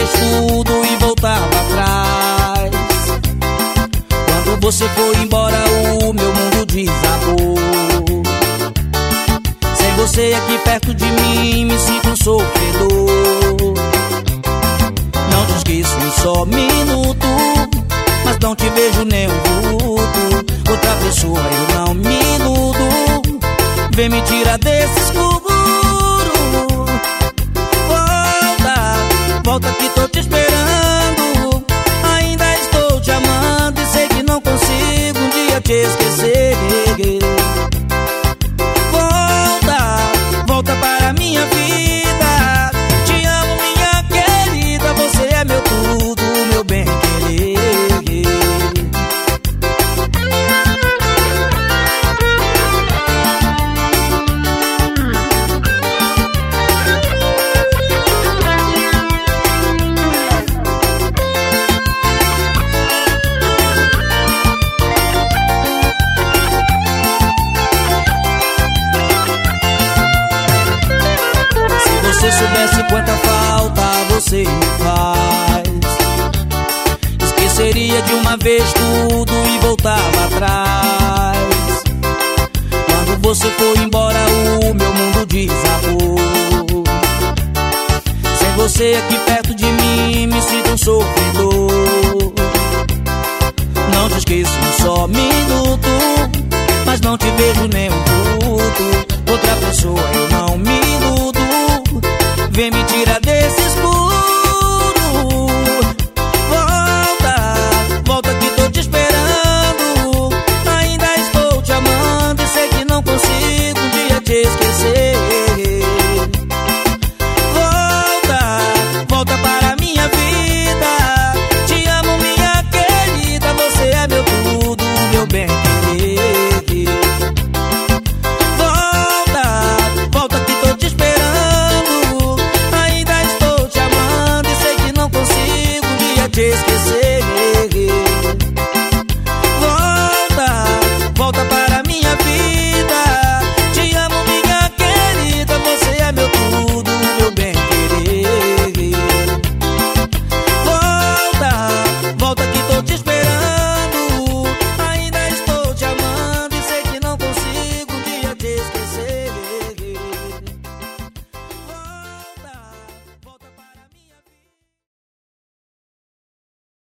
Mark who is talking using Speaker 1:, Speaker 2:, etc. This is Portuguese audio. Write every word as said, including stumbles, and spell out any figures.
Speaker 1: tudo e voltava atrás. Quando você foi embora o meu mundo desabou. Sem você aqui perto de mim me sinto um sofredor. Não te esqueço um só minuto, mas não te vejo nem um vulto. Outra pessoa eu não me iludo. Vem me tirar desse escuro. Volta, volta que tô te esperando. Ainda estou te amando e sei que não consigo um dia te esquecer. Volta, volta para minha vida. Te amo, minha querida. Você é meu tudo, meu bem querer. Se você soubesse quanta falta você me faz, esqueceria de uma vez tudo e voltava atrás. Quando você foi embora o meu mundo desabou. Sem você aqui perto de mim me sinto um sofredor. Não te esqueço um só minuto, mas não te vejo nem um vulto. Outra pessoa eu não me iludo. Vem me tirar desse escuro. Volta, volta que tô te esperando. Ainda estou te amando e sei que não consigo um dia te esquecer. Volta, volta para minha vida.